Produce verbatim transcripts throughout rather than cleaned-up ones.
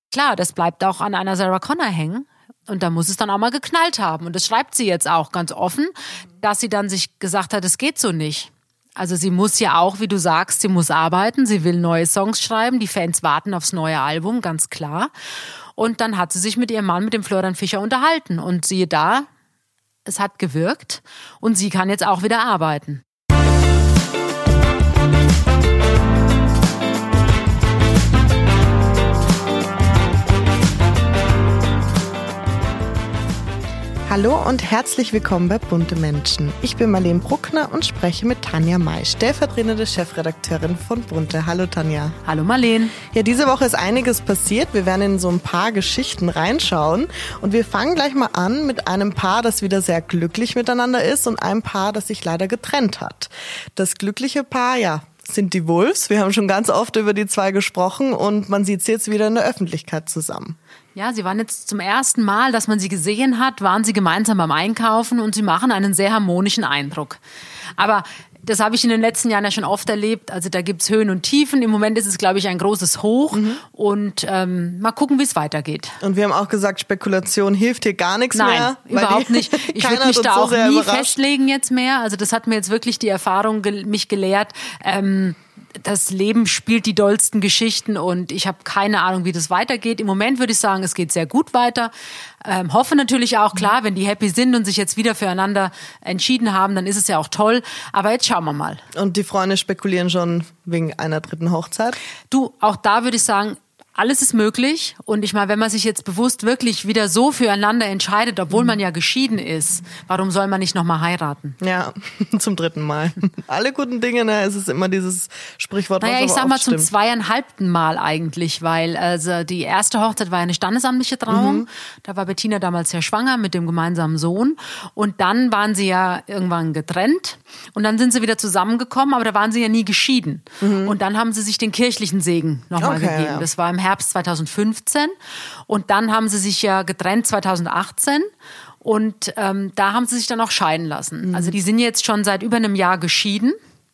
Klar, das bleibt auch an einer Sarah Connor hängen. Und da muss es dann auch mal geknallt haben. Und das schreibt sie jetzt auch ganz offen, dass sie dann sich gesagt hat, es geht so nicht. Also sie muss ja auch, wie du sagst, sie muss arbeiten, sie will neue Songs schreiben, die Fans warten aufs neue Album, ganz klar. Und dann hat sie sich mit ihrem Mann, mit dem Florian Fischer, unterhalten. Und siehe da, es hat gewirkt und sie kann jetzt auch wieder arbeiten. Hallo und herzlich willkommen bei Bunte Menschen. Ich bin Marlene Bruckner und spreche mit Tanja May, stellvertretende Chefredakteurin von Bunte. Hallo Tanja. Hallo Marlene. Ja, diese Woche ist einiges passiert. Wir werden in so ein paar Geschichten reinschauen. Und wir fangen gleich mal an mit einem Paar, das wieder sehr glücklich miteinander ist und einem Paar, das sich leider getrennt hat. Das glückliche Paar, ja, sind die Wolves. Wir haben schon ganz oft über die zwei gesprochen und man sieht sie jetzt wieder in der Öffentlichkeit zusammen. Ja, sie waren jetzt zum ersten Mal, dass man sie gesehen hat, waren sie gemeinsam beim Einkaufen und sie machen einen sehr harmonischen Eindruck. Aber das habe ich in den letzten Jahren ja schon oft erlebt. Also da gibt's Höhen und Tiefen. Im Moment ist es, glaube ich, ein großes Hoch. Mhm. Und ähm, mal gucken, wie es weitergeht. Und wir haben auch gesagt, Spekulation hilft hier gar nichts Nein, mehr. Nein, überhaupt nicht. Ich würde mich da so auch nie überrascht. festlegen jetzt mehr. Also das hat mir jetzt wirklich die Erfahrung ge- mich gelehrt. Ähm, Das Leben spielt die dollsten Geschichten und ich habe keine Ahnung, wie das weitergeht. Im Moment würde ich sagen, es geht sehr gut weiter. Ähm, hoffe natürlich auch, klar, wenn die happy sind und sich jetzt wieder füreinander entschieden haben, dann ist es ja auch toll. Aber jetzt schauen wir mal. Und die Freunde spekulieren schon wegen einer dritten Hochzeit? Du, auch da würde ich sagen, alles ist möglich und ich meine, wenn man sich jetzt bewusst wirklich wieder so füreinander entscheidet, obwohl man ja geschieden ist, warum soll man nicht nochmal heiraten? Ja, zum dritten Mal. Alle guten Dinge, ne, es ist immer dieses Sprichwort, was Naja, ich aber sag mal oft zum stimmt. zweieinhalbten Mal eigentlich, weil also die erste Hochzeit war eine standesamtliche Trauung. Mhm. Da war Bettina damals ja schwanger mit dem gemeinsamen Sohn und dann waren sie ja irgendwann getrennt und dann sind sie wieder zusammengekommen, aber da waren sie ja nie geschieden. Mhm. Und dann haben sie sich den kirchlichen Segen nochmal Okay, gegeben. ja. Das war im Herbst zweitausendfünfzehn und dann haben sie sich ja getrennt zweitausendachtzehn und ähm, da haben sie sich dann auch scheiden lassen. Mhm. Also die sind jetzt schon seit über einem Jahr geschieden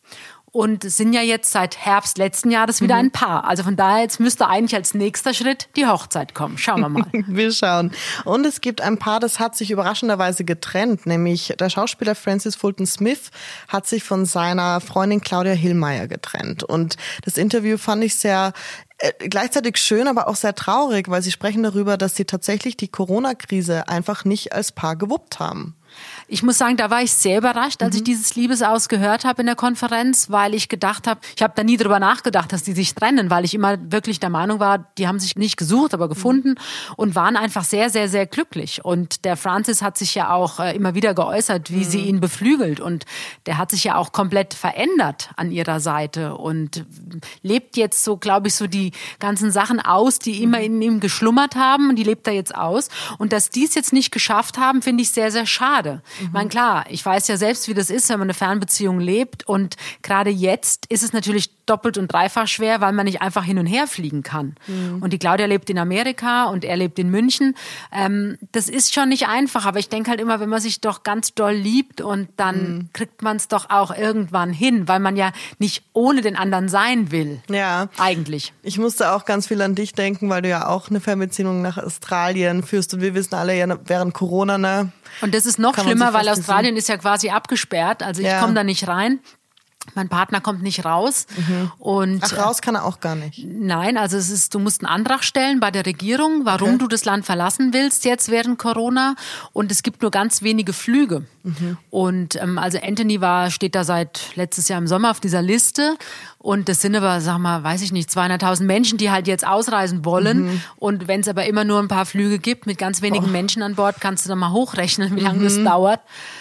und sind ja jetzt seit Herbst letzten Jahres wieder ein Paar. Also von daher jetzt müsste eigentlich als nächster Schritt die Hochzeit kommen. Schauen wir mal. Wir schauen. Und es gibt ein Paar, das hat sich überraschenderweise getrennt, nämlich der Schauspieler Francis Fulton Smith hat sich von seiner Freundin Claudia Hillmeier getrennt. Und das Interview fand ich sehr äh, gleichzeitig schön, aber auch sehr traurig, weil sie sprechen darüber, dass sie tatsächlich die Corona-Krise einfach nicht als Paar gewuppt haben. Ich muss sagen, da war ich sehr überrascht, als mhm. ich dieses Liebesaus gehört habe in der Konferenz, weil ich gedacht habe, ich habe da nie drüber nachgedacht, dass die sich trennen, weil ich immer wirklich der Meinung war, die haben sich nicht gesucht, aber gefunden mhm. und waren einfach sehr, sehr, sehr glücklich. Und der Francis hat sich ja auch äh, immer wieder geäußert, wie mhm. sie ihn beflügelt und der hat sich ja auch komplett verändert an ihrer Seite und lebt jetzt so, glaube ich, so die ganzen Sachen aus, die immer in ihm geschlummert haben und die lebt er jetzt aus. Und dass die es jetzt nicht geschafft haben, finde ich sehr, sehr schade. Ich meine, klar, ich weiß ja selbst, wie das ist, wenn man eine Fernbeziehung lebt und gerade jetzt ist es natürlich doppelt und dreifach schwer, weil man nicht einfach hin und her fliegen kann. Mhm. Und die Claudia lebt in Amerika und er lebt in München. Ähm, das ist schon nicht einfach, aber ich denke halt immer, wenn man sich doch ganz doll liebt und dann mhm. kriegt man es doch auch irgendwann hin, weil man ja nicht ohne den anderen sein will. Ja. Eigentlich. Ich musste auch ganz viel an dich denken, weil du ja auch eine Fernbeziehung nach Australien führst und wir wissen alle ja während Corona, ne? Und das ist noch Kann man schlimmer, sich weil fast Australien gesehen. ist ja quasi abgesperrt. Also ich Ja. komme da nicht rein. Mein Partner kommt nicht raus. Mhm. Und Ach, raus kann er auch gar nicht. Nein, also es ist, du musst einen Antrag stellen bei der Regierung, warum Okay. du das Land verlassen willst jetzt während Corona. Und es gibt nur ganz wenige Flüge. Mhm. Und ähm, also Anthony war, steht da seit letztes Jahr im Sommer auf dieser Liste. Und das sind aber, sag mal, weiß ich nicht, zweihunderttausend Menschen, die halt jetzt ausreisen wollen. Mhm. Und wenn es aber immer nur ein paar Flüge gibt mit ganz wenigen oh. Menschen an Bord, kannst du dann mal hochrechnen, wie lange mhm. das dauert.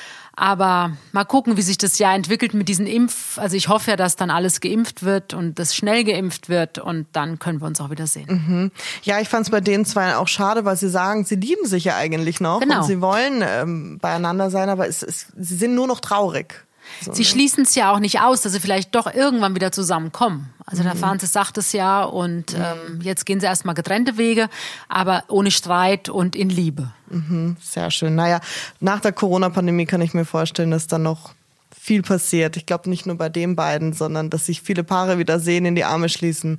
Aber mal gucken, wie sich das Jahr entwickelt mit diesen Impf... Also ich hoffe ja, dass dann alles geimpft wird und das schnell geimpft wird und dann können wir uns auch wieder sehen. Mhm. Ja, ich fand es bei den zwei auch schade, weil sie sagen, sie lieben sich ja eigentlich noch Genau. und sie wollen ähm, beieinander sein, aber es, es, sie sind nur noch traurig. So, Sie ne? schließen es ja auch nicht aus, dass sie vielleicht doch irgendwann wieder zusammenkommen. Also mhm. der Francis sagt es ja und ähm, jetzt gehen sie erstmal getrennte Wege, aber ohne Streit und in Liebe. Mhm, sehr schön. Naja, nach der Corona-Pandemie kann ich mir vorstellen, dass dann noch viel passiert. Ich glaube nicht nur bei den beiden, sondern dass sich viele Paare wieder sehen, in die Arme schließen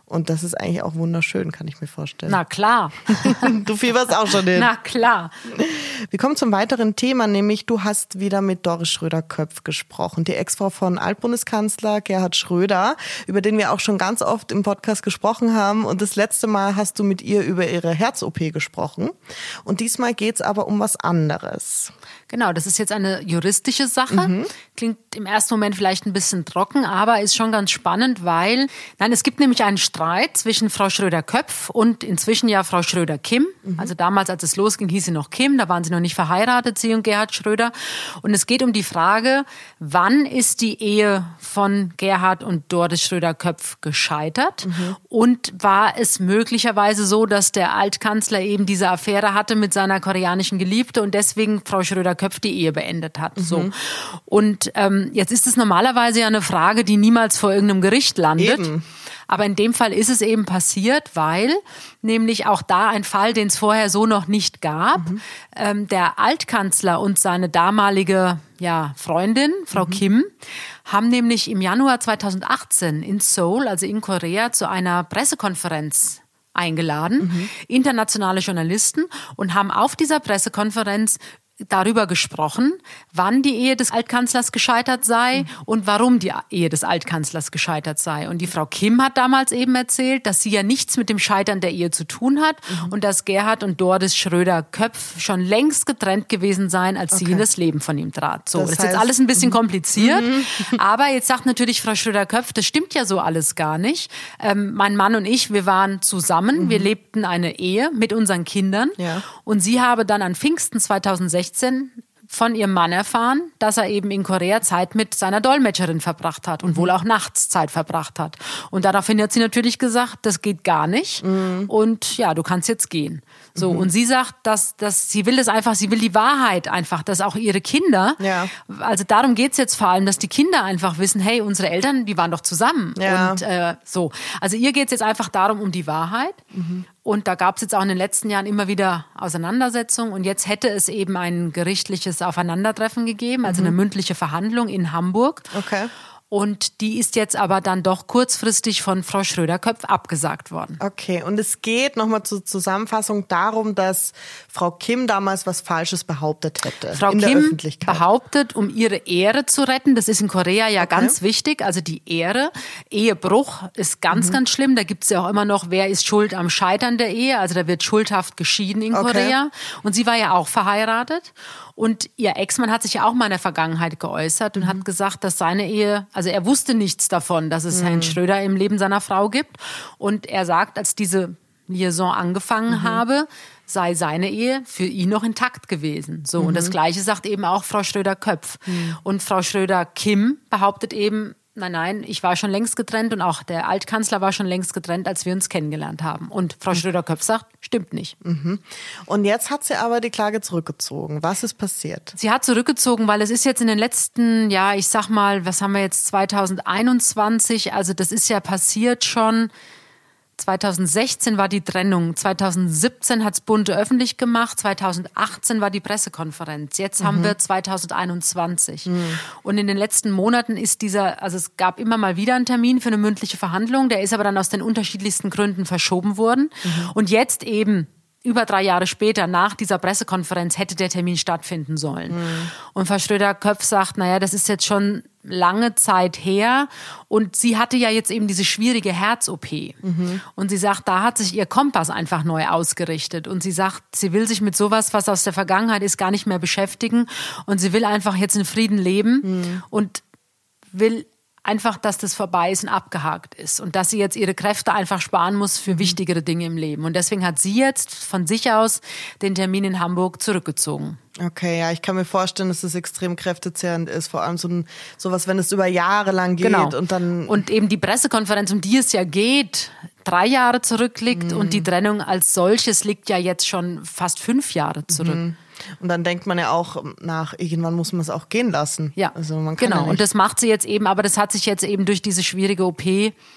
Und das ist eigentlich auch wunderschön, kann ich mir vorstellen. Na klar. Du fieberst auch schon hin. Na klar. Wir kommen zum weiteren Thema, nämlich du hast wieder mit Doris Schröder-Köpf gesprochen, die Ex-Frau von Altbundeskanzler Gerhard Schröder, über den wir auch schon ganz oft im Podcast gesprochen haben. Und das letzte Mal hast du mit ihr über ihre Herz-O P gesprochen. Und diesmal geht's aber um was anderes. Genau, das ist jetzt eine juristische Sache. Mhm. Klingt im ersten Moment vielleicht ein bisschen trocken, aber ist schon ganz spannend, weil, nein, es gibt nämlich einen Streit zwischen Frau Schröder-Köpf und inzwischen ja Frau Schröder-Kim. Mhm. Also damals, als es losging, hieß sie noch Kim, da waren sie noch nicht verheiratet, sie und Gerhard Schröder. Und es geht um die Frage, wann ist die Ehe von Gerhard und Doris Schröder-Köpf gescheitert? Mhm. Und war es möglicherweise so, dass der Altkanzler eben diese Affäre hatte mit seiner koreanischen Geliebte und deswegen Frau Schröder-Köpf die Ehe beendet hat? Mhm. So. Und ähm, jetzt ist es normalerweise ja eine Frage, die niemals vor irgendeinem Gericht landet. Eben. Aber in dem Fall ist es eben passiert, weil nämlich auch da ein Fall, den es vorher so noch nicht gab, mhm. ähm, der Altkanzler und seine damalige ja, Freundin, Frau mhm. Kim, haben nämlich im Januar zweitausendachtzehn in Seoul, also in Korea, zu einer Pressekonferenz eingeladen, mhm. internationale Journalisten, und haben auf dieser Pressekonferenz darüber gesprochen, wann die Ehe des Altkanzlers gescheitert sei mhm. und warum die Ehe des Altkanzlers gescheitert sei. Und die Frau Kim hat damals eben erzählt, dass sie ja nichts mit dem Scheitern der Ehe zu tun hat mhm. und dass Gerhard und Doris Schröder-Köpf schon längst getrennt gewesen seien, als okay. sie in das Leben von ihm trat. So, das, das ist heißt, jetzt alles ein bisschen kompliziert, mhm. aber jetzt sagt natürlich Frau Schröder-Köpf, das stimmt ja so alles gar nicht. Ähm, mein Mann und ich, wir waren zusammen, mhm. wir lebten eine Ehe mit unseren Kindern ja. und sie habe dann an Pfingsten zweitausendsechzehn von ihrem Mann erfahren, dass er eben in Korea Zeit mit seiner Dolmetscherin verbracht hat und mhm. wohl auch nachts Zeit verbracht hat. Und daraufhin hat sie natürlich gesagt, das geht gar nicht mhm. und ja, du kannst jetzt gehen. So, mhm. und sie sagt, dass, dass sie will das einfach, sie will die Wahrheit einfach, dass auch ihre Kinder, ja. also darum geht's jetzt vor allem, dass die Kinder einfach wissen, hey, unsere Eltern, die waren doch zusammen. Ja. Und äh, so. Also ihr geht's jetzt einfach darum, um die Wahrheit. Mhm. Und da gab es jetzt auch in den letzten Jahren immer wieder Auseinandersetzungen. Und jetzt hätte es eben ein gerichtliches Aufeinandertreffen gegeben, also mhm. eine mündliche Verhandlung in Hamburg. Okay. Und die ist jetzt aber dann doch kurzfristig von Frau Schröder-Köpf abgesagt worden. Okay, und es geht nochmal zur Zusammenfassung darum, dass Frau Kim damals was Falsches behauptet hätte. Frau in Kim der Öffentlichkeit. behauptet, um ihre Ehre zu retten, das ist in Korea ja okay. ganz wichtig, also die Ehre. Ehebruch ist ganz, mhm. ganz schlimm. Da gibt es ja auch immer noch, wer ist schuld am Scheitern der Ehe. Also da wird schuldhaft geschieden in okay. Korea. Und sie war ja auch verheiratet. Und ihr Ex-Mann hat sich ja auch mal in der Vergangenheit geäußert und mhm. hat gesagt, dass seine Ehe, also er wusste nichts davon, dass es mhm. Herrn Schröder im Leben seiner Frau gibt. Und er sagt, als diese Liaison angefangen mhm. habe, sei seine Ehe für ihn noch intakt gewesen. So, mhm. und das Gleiche sagt eben auch Frau Schröder-Köpf. Mhm. Und Frau Schröder-Kim behauptet eben, nein, nein, ich war schon längst getrennt und auch der Altkanzler war schon längst getrennt, als wir uns kennengelernt haben. Und Frau Schröder-Köpf sagt, stimmt nicht. Mhm. Und jetzt hat sie aber die Klage zurückgezogen. Was ist passiert? Sie hat zurückgezogen, weil es ist jetzt in den letzten, ja, ich sag mal, was haben wir jetzt, zweitausendeinundzwanzig, also das ist ja passiert schon. zweitausendsechzehn war die Trennung, zweitausendsiebzehn hat's Bunte öffentlich gemacht, zweitausendachtzehn war die Pressekonferenz, jetzt mhm. haben wir zweitausendeinundzwanzig. Mhm. Und in den letzten Monaten ist dieser, also es gab immer mal wieder einen Termin für eine mündliche Verhandlung, der ist aber dann aus den unterschiedlichsten Gründen verschoben worden. Mhm. Und jetzt eben, über drei Jahre später, nach dieser Pressekonferenz, hätte der Termin stattfinden sollen. Mhm. Und Frau Schröder-Köpf sagt, naja, das ist jetzt schon lange Zeit her und sie hatte ja jetzt eben diese schwierige Herz-O P. Mhm. Und sie sagt, da hat sich ihr Kompass einfach neu ausgerichtet und sie sagt, sie will sich mit sowas, was aus der Vergangenheit ist, gar nicht mehr beschäftigen und sie will einfach jetzt in Frieden leben mhm. und will einfach, dass das vorbei ist und abgehakt ist und dass sie jetzt ihre Kräfte einfach sparen muss für wichtigere Dinge im Leben. Und deswegen hat sie jetzt von sich aus den Termin in Hamburg zurückgezogen. Okay, ja, ich kann mir vorstellen, dass es extrem kräftezehrend ist, vor allem so ein, sowas, wenn es über Jahre lang geht genau. und dann... Und eben die Pressekonferenz, um die es ja geht, drei Jahre zurückliegt mhm. und die Trennung als solches liegt ja jetzt schon fast fünf Jahre zurück. Mhm. Und dann denkt man ja auch nach, irgendwann muss man es auch gehen lassen. Ja, also man kann genau. Ja und das macht sie jetzt eben, aber das hat sich jetzt eben durch diese schwierige O P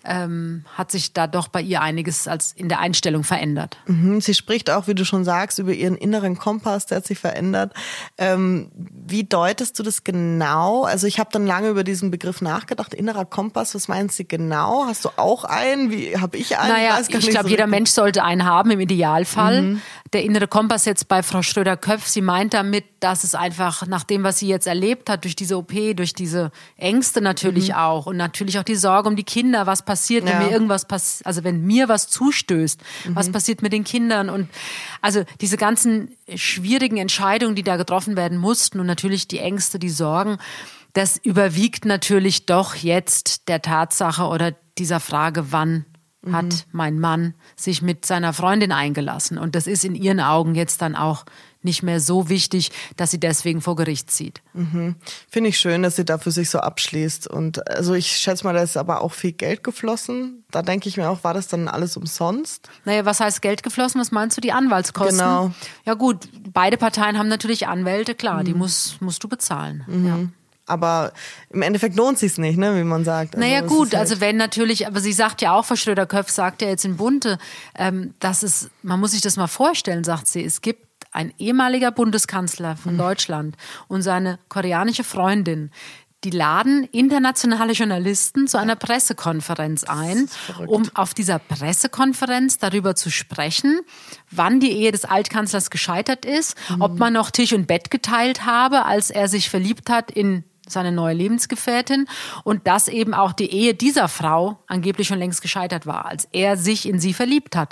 ähm, hat sich da doch bei ihr einiges als in der Einstellung verändert. Mhm. Sie spricht auch, wie du schon sagst, über ihren inneren Kompass, der hat sich verändert. Ähm, wie deutest du das genau? Also ich habe dann lange über diesen Begriff nachgedacht. Innerer Kompass, was meint sie genau? Hast du auch einen? Wie habe ich einen? Naja, ich ich glaube, so jeder Mensch sollte einen haben im Idealfall. Mhm. Der innere Kompass jetzt bei Frau Schröder-Köpf, sie meint damit, dass es einfach nach dem, was sie jetzt erlebt hat, durch diese O P, durch diese Ängste natürlich mhm. auch und natürlich auch die Sorge um die Kinder, was passiert, wenn ja. mir irgendwas passiert, also wenn mir was zustößt, mhm. was passiert mit den Kindern und also diese ganzen schwierigen Entscheidungen, die da getroffen werden mussten und natürlich die Ängste, die Sorgen, das überwiegt natürlich doch jetzt der Tatsache oder dieser Frage, wann mhm. hat mein Mann sich mit seiner Freundin eingelassen. Und das ist in ihren Augen jetzt dann auch nicht mehr so wichtig, dass sie deswegen vor Gericht zieht. Mhm. Finde ich schön, dass sie da für sich so abschließt. Und also ich schätze mal, da ist aber auch viel Geld geflossen. Da denke ich mir auch, war das dann alles umsonst? Naja, was heißt Geld geflossen? Was meinst du, die Anwaltskosten? Genau. Ja gut, beide Parteien haben natürlich Anwälte, klar, mhm. die musst, musst du bezahlen. Mhm. Ja. Aber im Endeffekt lohnt sich's nicht, ne, wie man sagt. Also naja gut, halt also wenn natürlich, aber sie sagt ja auch, Frau Schröder-Köpf sagt ja jetzt in Bunte, ähm, dass es, man muss sich das mal vorstellen, sagt sie, es gibt ein ehemaliger Bundeskanzler von mhm. Deutschland und seine koreanische Freundin, die laden internationale Journalisten zu einer Pressekonferenz ein, um auf dieser Pressekonferenz darüber zu sprechen, wann die Ehe des Altkanzlers gescheitert ist, mhm. ob man noch Tisch und Bett geteilt habe, als er sich verliebt hat in seine neue Lebensgefährtin und dass eben auch die Ehe dieser Frau angeblich schon längst gescheitert war, als er sich in sie verliebt hat.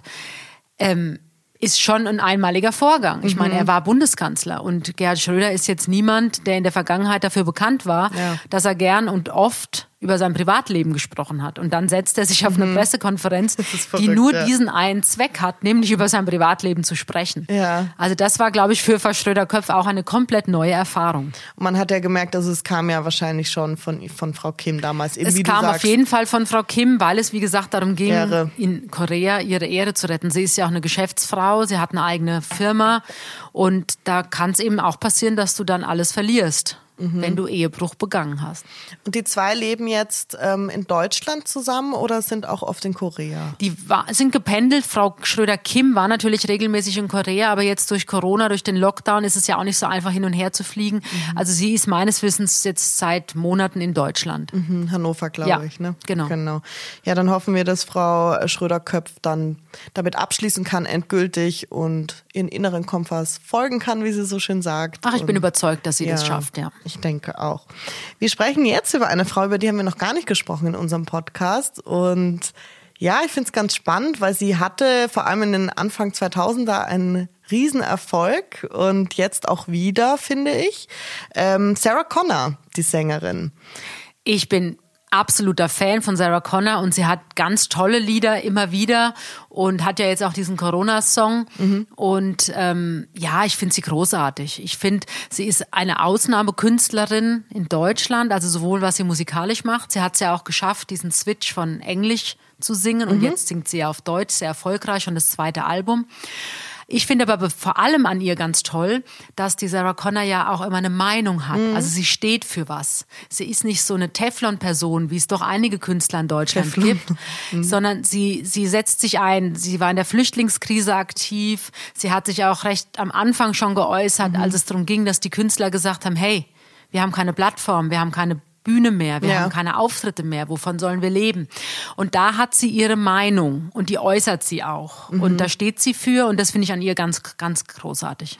Ähm, ist schon ein einmaliger Vorgang. Ich mhm. meine, er war Bundeskanzler und Gerhard Schröder ist jetzt niemand, der in der Vergangenheit dafür bekannt war, ja. dass er gern und oft über sein Privatleben gesprochen hat. Und dann setzt er sich auf eine mhm. Pressekonferenz, verrückt, die nur ja. diesen einen Zweck hat, nämlich über sein Privatleben zu sprechen. Ja. Also das war, glaube ich, für Frau Schröder-Köpf auch eine komplett neue Erfahrung. Und man hat ja gemerkt, also es kam ja wahrscheinlich schon von, von Frau Kim damals. Eben, es wie kam du sagst, auf jeden Fall von Frau Kim, weil es, wie gesagt, darum ging, Ehre. in Korea ihre Ehre zu retten. Sie ist ja auch eine Geschäftsfrau, sie hat eine eigene Firma und da kann es eben auch passieren, dass du dann alles verlierst. Mhm. Wenn du Ehebruch begangen hast. Und die zwei leben jetzt ähm, in Deutschland zusammen oder sind auch oft in Korea? Die war, sind gependelt. Frau Schröder-Kim war natürlich regelmäßig in Korea, aber jetzt durch Corona, durch den Lockdown ist es ja auch nicht so einfach hin und her zu fliegen. Mhm. Also sie ist meines Wissens jetzt seit Monaten in Deutschland. Mhm, Hannover, glaube ja, ich. Ne? Genau. genau. Ja, dann hoffen wir, dass Frau Schröder-Köpf dann damit abschließen kann, endgültig und ihren inneren Kompass folgen kann, wie sie so schön sagt. Ach, ich und bin überzeugt, dass sie ja, das schafft, ja. Ich denke auch. Wir sprechen jetzt über eine Frau, über die haben wir noch gar nicht gesprochen in unserem Podcast. Und ja, ich finde es ganz spannend, weil sie hatte vor allem in den Anfang zweitausender einen Riesenerfolg und jetzt auch wieder, finde ich. Ähm, Sarah Connor, die Sängerin. Ich bin absoluter Fan von Sarah Connor und sie hat ganz tolle Lieder immer wieder und hat ja jetzt auch diesen Corona-Song mhm. und ähm, ja, ich finde sie großartig. Ich finde, sie ist eine Ausnahmekünstlerin in Deutschland, also sowohl was sie musikalisch macht, sie hat es ja auch geschafft, diesen Switch von Englisch zu singen und mhm. jetzt singt sie ja auf Deutsch, sehr erfolgreich, schon das zweite Album. Ich finde aber vor allem an ihr ganz toll, dass die Sarah Connor ja auch immer eine Meinung hat. Mhm. Also sie steht für was. Sie ist nicht so eine Teflon-Person, wie es doch einige Künstler in Deutschland Teflon. gibt, mhm. sondern sie, sie setzt sich ein. Sie war in der Flüchtlingskrise aktiv. Sie hat sich auch recht am Anfang schon geäußert, mhm. als es darum ging, dass die Künstler gesagt haben, hey, wir haben keine Plattform, wir haben keine Bühne mehr, wir ja. haben keine Auftritte mehr, wovon sollen wir leben? Und da hat sie ihre Meinung und die äußert sie auch. Mhm. Und da steht sie für und das finde ich an ihr ganz, ganz großartig.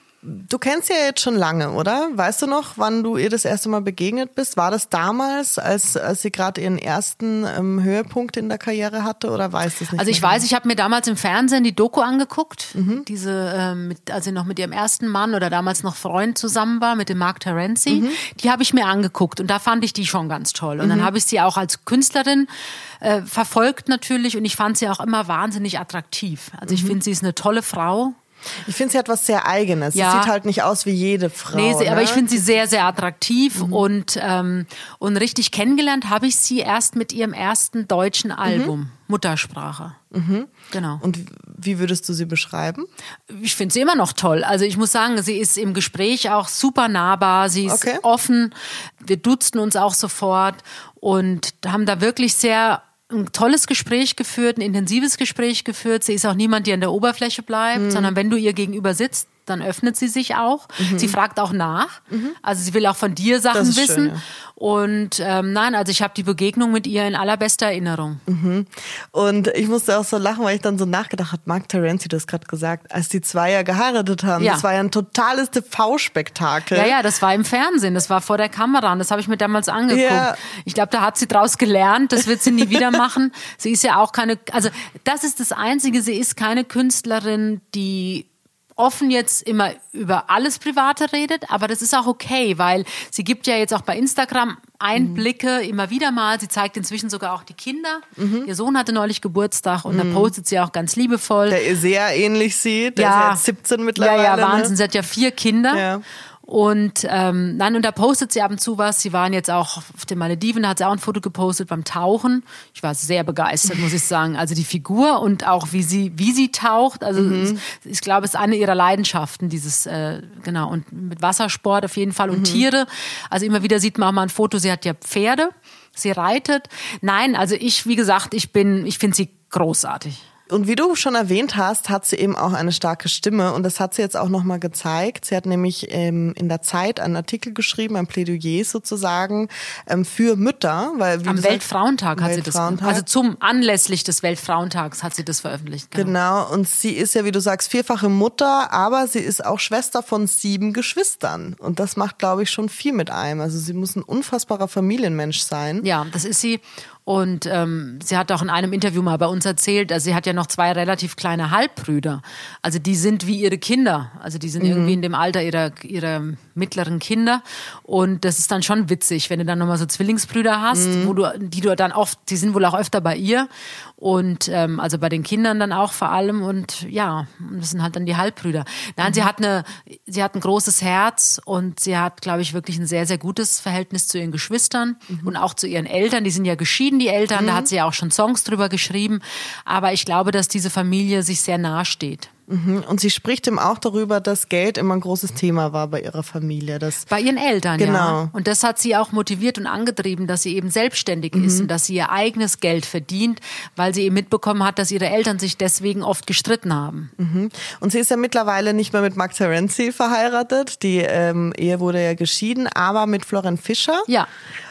Du kennst sie ja jetzt schon lange, oder? Weißt du noch, wann du ihr das erste Mal begegnet bist? War das damals, als, als sie gerade ihren ersten ähm, Höhepunkt in der Karriere hatte, oder weißt du es nicht? Also ich weiß, ich habe mir damals im Fernsehen die Doku angeguckt, mhm. diese, ähm, mit, als sie noch mit ihrem ersten Mann oder damals noch Freund zusammen war, mit dem Mark Terenzi. Mhm. Die habe ich mir angeguckt und da fand ich die schon ganz toll. Und mhm. dann habe ich sie auch als Künstlerin äh, verfolgt natürlich und ich fand sie auch immer wahnsinnig attraktiv. Also ich mhm. finde, sie ist eine tolle Frau. Ich finde, sie hat was sehr Eigenes. Ja. Sie sieht halt nicht aus wie jede Frau. Nee, sie, ne? aber ich finde sie sehr, sehr attraktiv mhm. und, ähm, und richtig kennengelernt habe ich sie erst mit ihrem ersten deutschen Album, mhm. Muttersprache. Mhm. Genau. Und wie würdest du sie beschreiben? Ich finde sie immer noch toll. Also ich muss sagen, sie ist im Gespräch auch super nahbar, sie ist okay. offen, wir duzen uns auch sofort und haben da wirklich sehr ein tolles Gespräch geführt, ein intensives Gespräch geführt. Sie ist auch niemand, die an der Oberfläche bleibt, mhm. sondern wenn du ihr gegenüber sitzt, dann öffnet sie sich auch. Mhm. Sie fragt auch nach. Mhm. Also sie will auch von dir Sachen wissen. Schön, ja. Und ähm, nein, also ich habe die Begegnung mit ihr in allerbester Erinnerung. Mhm. Und ich musste auch so lachen, weil ich dann so nachgedacht habe, Mark Terenzi, du hast gerade gesagt, als die zwei ja geheiratet haben, ja. das war ja ein totales T V-Spektakel. Ja, ja, das war im Fernsehen, das war vor der Kamera und das habe ich mir damals angeguckt. Ja. Ich glaube, da hat sie draus gelernt, das wird sie nie wieder machen. Sie ist ja auch keine, also das ist das Einzige, sie ist keine Künstlerin, die offen jetzt immer über alles Private redet, aber das ist auch okay, weil sie gibt ja jetzt auch bei Instagram Einblicke mhm. immer wieder mal. Sie zeigt inzwischen sogar auch die Kinder. Mhm. Ihr Sohn hatte neulich Geburtstag und mhm. da postet sie auch ganz liebevoll. Der ihr sehr ähnlich sieht, der ja. ist jetzt siebzehn mittlerweile. Ja, ja, Wahnsinn, ne? Sie hat ja vier Kinder. Ja. Und ähm, nein, und da postet sie ab und zu was. Sie waren jetzt auch auf den Malediven, da hat sie auch ein Foto gepostet beim Tauchen. Ich war sehr begeistert, muss ich sagen. Also die Figur und auch wie sie wie sie taucht. Also mhm. ich glaube, es ist eine ihrer Leidenschaften, dieses äh, genau und mit Wassersport auf jeden Fall und mhm. Tiere. Also immer wieder sieht man auch mal ein Foto. Sie hat ja Pferde, sie reitet. Nein, also ich, wie gesagt, ich bin, ich finde sie großartig. Und wie du schon erwähnt hast, hat sie eben auch eine starke Stimme und das hat sie jetzt auch nochmal gezeigt. Sie hat nämlich ähm, in der Zeit einen Artikel geschrieben, ein Plädoyer sozusagen ähm, für Mütter. Weil, wie Am gesagt, Weltfrauentag hat sie das, also zum anlässlich des Weltfrauentags hat sie das veröffentlicht. Genau. genau, und sie ist ja, wie du sagst, vierfache Mutter, aber sie ist auch Schwester von sieben Geschwistern und das macht, glaube ich, schon viel mit einem. Also sie muss ein unfassbarer Familienmensch sein. Ja, das ist sie. Und ähm, sie hat auch in einem Interview mal bei uns erzählt, also sie hat ja noch zwei relativ kleine Halbbrüder. Also die sind wie ihre Kinder. Also die sind mhm. irgendwie in dem Alter ihrer, ihrer mittleren Kinder. Und das ist dann schon witzig, wenn du dann nochmal so Zwillingsbrüder hast, mhm. wo du, die du dann oft, die sind wohl auch öfter bei ihr. Und ähm, also bei den Kindern dann auch vor allem. Und ja, das sind halt dann die Halbbrüder. Nein, mhm. sie hat eine, sie hat ein großes Herz und sie hat, glaube ich, wirklich ein sehr, sehr gutes Verhältnis zu ihren Geschwistern mhm. und auch zu ihren Eltern. Die sind ja geschieden, die Eltern. Mhm. Da hat sie ja auch schon Songs drüber geschrieben. Aber ich glaube, dass diese Familie sich sehr nahe steht. Und sie spricht eben auch darüber, dass Geld immer ein großes Thema war bei ihrer Familie. Das bei ihren Eltern, genau. ja. Und das hat sie auch motiviert und angetrieben, dass sie eben selbstständig mhm. ist und dass sie ihr eigenes Geld verdient, weil sie eben mitbekommen hat, dass ihre Eltern sich deswegen oft gestritten haben. Mhm. Und sie ist ja mittlerweile nicht mehr mit Mark Terenzi verheiratet. Die ähm, Ehe wurde ja geschieden, aber mit Florian Fischer. Ja.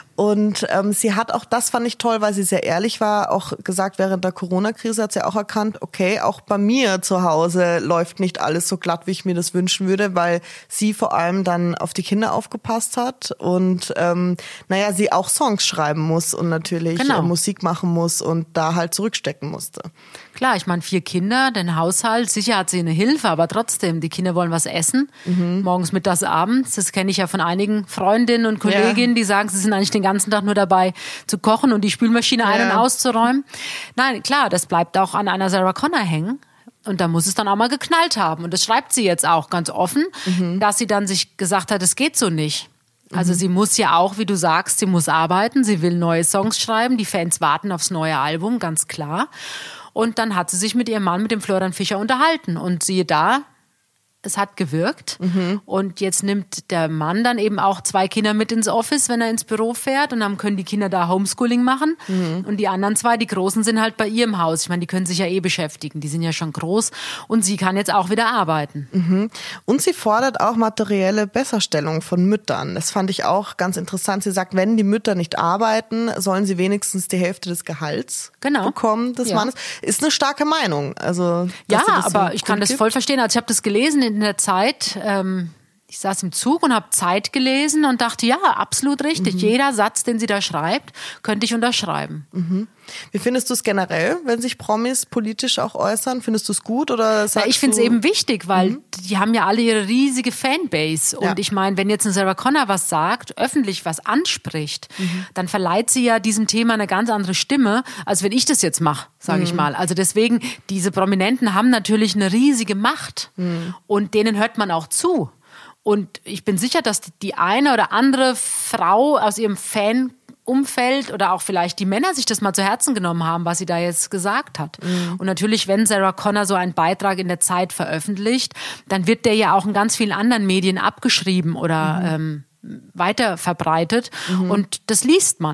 Und ähm, sie hat auch, das fand ich toll, weil sie sehr ehrlich war, auch gesagt, während der Corona-Krise hat sie auch erkannt, okay, auch bei mir zu Hause läuft nicht alles so glatt, wie ich mir das wünschen würde, weil sie vor allem dann auf die Kinder aufgepasst hat und ähm, naja, sie auch Songs schreiben muss und natürlich genau. äh, Musik machen muss und da halt zurückstecken musste. Klar, ich meine, vier Kinder, den Haushalt, sicher hat sie eine Hilfe, aber trotzdem, die Kinder wollen was essen, mhm. morgens, mittags, abends. Das kenne ich ja von einigen Freundinnen und Kolleginnen, ja. die sagen, sie sind eigentlich den ganzen Tag nur dabei zu kochen und die Spülmaschine ja. ein- und auszuräumen. Nein, klar, das bleibt auch an einer Sarah Connor hängen. Und da muss es dann auch mal geknallt haben. Und das schreibt sie jetzt auch ganz offen, mhm. dass sie dann sich gesagt hat, es geht so nicht. Also mhm. sie muss ja auch, wie du sagst, sie muss arbeiten, sie will neue Songs schreiben, die Fans warten aufs neue Album, ganz klar. Und dann hat sie sich mit ihrem Mann, mit dem Florian Fischer, unterhalten. Und siehe da, es hat gewirkt. Mhm. Und jetzt nimmt der Mann dann eben auch zwei Kinder mit ins Office, wenn er ins Büro fährt. Und dann können die Kinder da Homeschooling machen. Mhm. Und die anderen zwei, die Großen, sind halt bei ihr im Haus. Ich meine, die können sich ja eh beschäftigen. Die sind ja schon groß. Und sie kann jetzt auch wieder arbeiten. Mhm. Und sie fordert auch materielle Besserstellung von Müttern. Das fand ich auch ganz interessant. Sie sagt, wenn die Mütter nicht arbeiten, sollen sie wenigstens die Hälfte des Gehalts genau. bekommen des ja. Mannes. Ist eine starke Meinung. Also, ja, aber so ich kann das voll verstehen. Also ich habe das gelesen in der Zeit, ähm, ich saß im Zug und habe Zeit gelesen und dachte, ja, absolut richtig. Mhm. Jeder Satz, den sie da schreibt, könnte ich unterschreiben. Mhm. Wie findest du es generell, wenn sich Promis politisch auch äußern? Findest du es gut oder sagst ja, ich finde es eben wichtig, weil mhm. die haben ja alle ihre riesige Fanbase. Und ja. ich meine, wenn jetzt eine Sarah Connor was sagt, öffentlich was anspricht, mhm. dann verleiht sie ja diesem Thema eine ganz andere Stimme, als wenn ich das jetzt mache, sage mhm. ich mal. Also deswegen, diese Prominenten haben natürlich eine riesige Macht mhm. und denen hört man auch zu. Und ich bin sicher, dass die eine oder andere Frau aus ihrem Fanumfeld oder auch vielleicht die Männer sich das mal zu Herzen genommen haben, was sie da jetzt gesagt hat. Mhm. Und natürlich, wenn Sarah Connor so einen Beitrag in der Zeit veröffentlicht, dann wird der ja auch in ganz vielen anderen Medien abgeschrieben oder mhm. ähm, weiter verbreitet. Mhm. Und das liest man.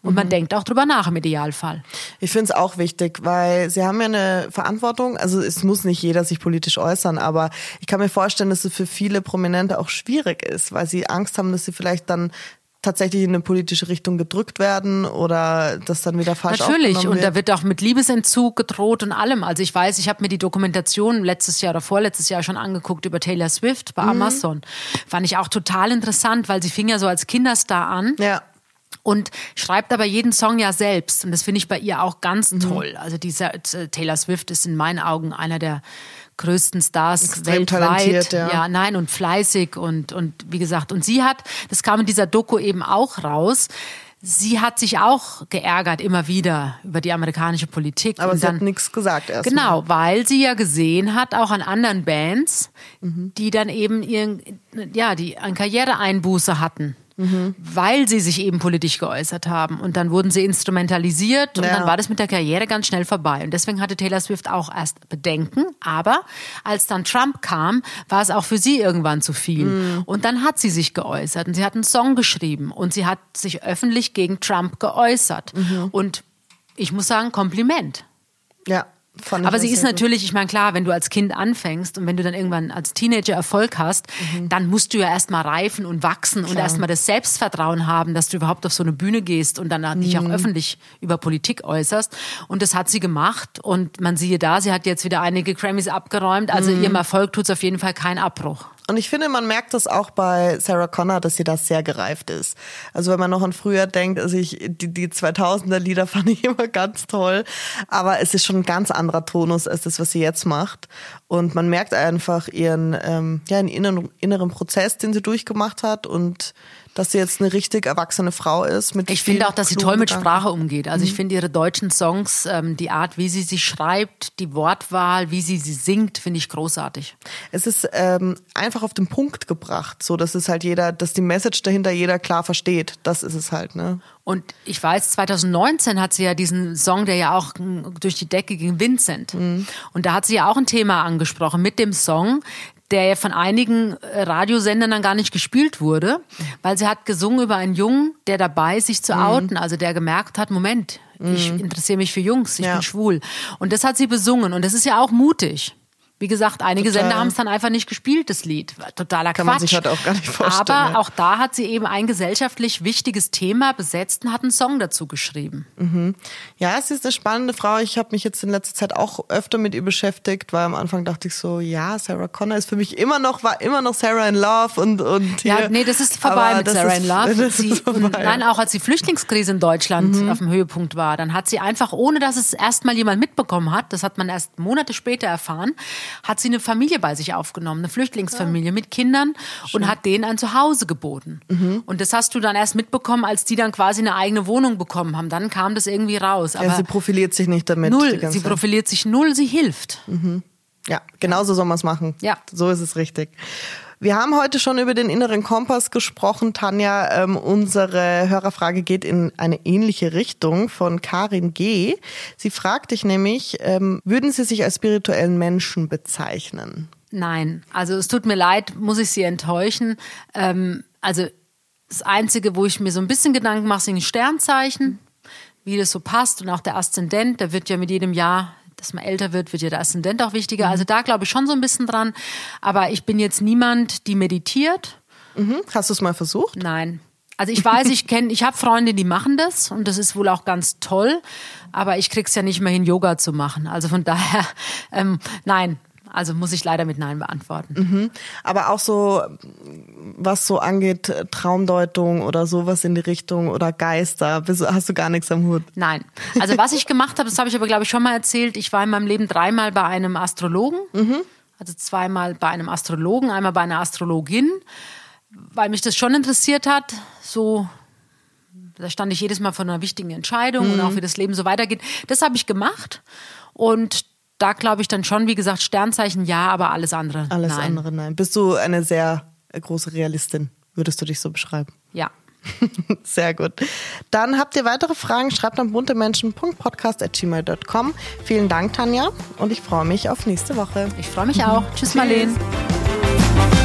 Und man denkt auch drüber nach im Idealfall. Ich finde es auch wichtig, weil sie haben ja eine Verantwortung. Also es muss nicht jeder sich politisch äußern, aber ich kann mir vorstellen, dass es für viele Prominente auch schwierig ist, weil sie Angst haben, dass sie vielleicht dann tatsächlich in eine politische Richtung gedrückt werden oder das dann wieder falsch Natürlich, aufgenommen wird. Und da wird auch mit Liebesentzug gedroht und allem. Also ich weiß, ich habe mir die Dokumentation letztes Jahr oder vorletztes Jahr schon angeguckt über Taylor Swift bei mhm. Amazon. Fand ich auch total interessant, weil sie fing ja so als Kinderstar an. Ja. Und schreibt aber jeden Song ja selbst. Und das finde ich bei ihr auch ganz mhm. toll. Also dieser Taylor Swift ist in meinen Augen einer der größten Stars extrem weltweit. Ja. ja, nein, und fleißig und, und wie gesagt, und sie hat, das kam in dieser Doku eben auch raus, sie hat sich auch geärgert immer wieder über die amerikanische Politik. Aber und sie dann, hat nichts gesagt erst. Genau, weil sie ja gesehen hat, auch an anderen Bands, mhm. die dann eben ihren, ja, die eine Karriereeinbuße hatten. Mhm. Weil sie sich eben politisch geäußert haben. Und dann wurden sie instrumentalisiert und ja. dann war das mit der Karriere ganz schnell vorbei. Und deswegen hatte Taylor Swift auch erst Bedenken. Aber als dann Trump kam, war es auch für sie irgendwann zu viel. Mhm. Und dann hat sie sich geäußert und sie hat einen Song geschrieben und sie hat sich öffentlich gegen Trump geäußert. Mhm. Und ich muss sagen, Kompliment. Ja. Aber sie ist natürlich, ich meine, klar, wenn du als Kind anfängst und wenn du dann irgendwann als Teenager Erfolg hast, mhm. dann musst du ja erstmal reifen und wachsen klar. und erstmal das Selbstvertrauen haben, dass du überhaupt auf so eine Bühne gehst und dann mhm. dich auch öffentlich über Politik äußerst. Und das hat sie gemacht und man siehe da, sie hat jetzt wieder einige Grammys abgeräumt, also mhm. ihrem Erfolg tut es auf jeden Fall keinen Abbruch. Und ich finde, man merkt das auch bei Sarah Connor, dass sie da sehr gereift ist. Also wenn man noch an früher denkt, also ich, die, die zweitausender Lieder fand ich immer ganz toll, aber es ist schon ein ganz anderer Tonus als das, was sie jetzt macht. Und man merkt einfach ihren, ähm, ja, einen inneren, inneren Prozess, den sie durchgemacht hat und dass sie jetzt eine richtig erwachsene Frau ist. Mit ich finde auch, dass sie toll mit Gedanken. Sprache umgeht. Also mhm. ich finde ihre deutschen Songs, ähm, die Art, wie sie sie schreibt, die Wortwahl, wie sie sie singt, finde ich großartig. Es ist ähm, einfach auf den Punkt gebracht, so dass es halt jeder, dass die Message dahinter jeder klar versteht. Das ist es halt, ne? Und ich weiß, zwanzig neunzehn hat sie ja diesen Song, der ja auch durch die Decke ging, Vincent. Mhm. Und da hat sie ja auch ein Thema angesprochen mit dem Song, der ja von einigen Radiosendern dann gar nicht gespielt wurde, weil sie hat gesungen über einen Jungen, der dabei ist, sich zu outen, also der gemerkt hat, Moment, ich interessiere mich für Jungs, ich ja. bin schwul. Und das hat sie besungen und das ist ja auch mutig. Wie gesagt, einige Total. Sender haben es dann einfach nicht gespielt, das Lied. Totaler Kann Quatsch. Man sich halt auch gar nicht vorstellen. Aber auch da hat sie eben ein gesellschaftlich wichtiges Thema besetzt und hat einen Song dazu geschrieben. Mhm. Ja, sie ist eine spannende Frau. Ich habe mich jetzt in letzter Zeit auch öfter mit ihr beschäftigt, weil am Anfang dachte ich so, ja, Sarah Connor ist für mich immer noch, war immer noch Sarah in Love und, und hier. Ja, nee, das ist vorbei Aber mit Sarah ist, in Love. Sie, vorbei, und, nein, auch als die Flüchtlingskrise in Deutschland mhm. auf dem Höhepunkt war, dann hat sie einfach, ohne dass es erstmal jemand mitbekommen hat, das hat man erst Monate später erfahren, hat sie eine Familie bei sich aufgenommen, eine Flüchtlingsfamilie ja. mit Kindern Schön. Und hat denen ein Zuhause geboten. Mhm. Und das hast du dann erst mitbekommen, als die dann quasi eine eigene Wohnung bekommen haben. Dann kam das irgendwie raus. Aber ja, sie profiliert sich nicht damit. Null, sie profiliert sich null, sie hilft. Mhm. Ja, genauso soll man es machen. Ja. So ist es richtig. Wir haben heute schon über den inneren Kompass gesprochen, Tanja. Ähm, unsere Hörerfrage geht in eine ähnliche Richtung von Karin G. Sie fragt dich nämlich, ähm, würden Sie sich als spirituellen Menschen bezeichnen? Nein, also es tut mir leid, muss ich Sie enttäuschen. Ähm, also das Einzige, wo ich mir so ein bisschen Gedanken mache, sind die Sternzeichen, wie das so passt und auch der Aszendent, der wird ja mit jedem Jahr, dass man älter wird, wird ja der Aszendent auch wichtiger. Also da glaube ich schon so ein bisschen dran. Aber ich bin jetzt niemand, die meditiert. Mhm. Hast du es mal versucht? Nein. Also ich weiß, ich kenne, ich habe Freunde, die machen das und das ist wohl auch ganz toll. Aber ich krieg's ja nicht mehr hin, Yoga zu machen. Also von daher, ähm, nein. Also muss ich leider mit Nein beantworten. Mhm. Aber auch so, was so angeht, Traumdeutung oder sowas in die Richtung oder Geister, hast du gar nichts am Hut? Nein. Also was ich gemacht habe, das habe ich aber glaube ich schon mal erzählt, ich war in meinem Leben dreimal bei einem Astrologen, mhm. also zweimal bei einem Astrologen, einmal bei einer Astrologin, weil mich das schon interessiert hat, so... Da stand ich jedes Mal vor einer wichtigen Entscheidung mhm. und auch wie das Leben so weitergeht. Das habe ich gemacht und da glaube ich dann schon, wie gesagt, Sternzeichen ja, aber alles andere alles nein. Alles andere nein. Bist du eine sehr große Realistin, würdest du dich so beschreiben? Ja. Sehr gut. Dann habt ihr weitere Fragen, schreibt an buntemenschen punkt podcast at gmail punkt com. Vielen Dank, Tanja, und ich freue mich auf nächste Woche. Ich freue mich auch. Tschüss, Marlene.